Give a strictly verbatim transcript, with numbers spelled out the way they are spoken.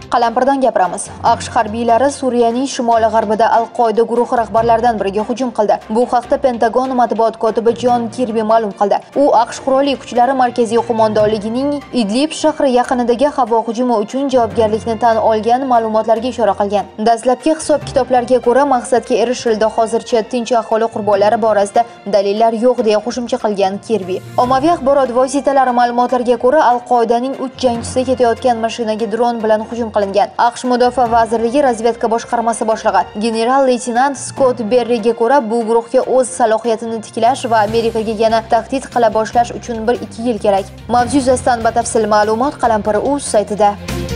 Qalampirdan gapiramiz. AQSh harbiylari Suriyaning shimoli-g'arbida Al-Qoida guruhi rahbarlaridan biriga hujum qildi. Bu haqda Pentagon matbuot kotibi Jon Kirbi ma'lum qildi. U AQSh qurolli kuchlari markaziy qo'mondonligining Idlib shahri yaqinidagi havo hujumi uchun javobgarlikni tan olgan ma'lumotlarga ishora qilgan. Dastlabki hisob-kitoblarga ko'ra, maqsadga erishildi. Hozircha tinch aholi qurbonlari borasida dalillar yo'q deya qo'shimcha qilgan Kirbi. Ommaviy axborot vositalari ma'lumotlariga ko'ra, Al-Qoidaning uch jangchisi ketayotgan mashinaga dron bilan hujum qilingan. AQSh Mudofaa vazirligi razvedka boshqarmasi boshlig'i general-leytenant Skott Berriga ko'ra, bu guruhga o'z salohiyatini tiklash va Amerikaga yana tahdid qila boshlash uchun bir ikki yil kerak. Mavzu yuzasidan batafsil ma'lumot Qalampir.uz saytida.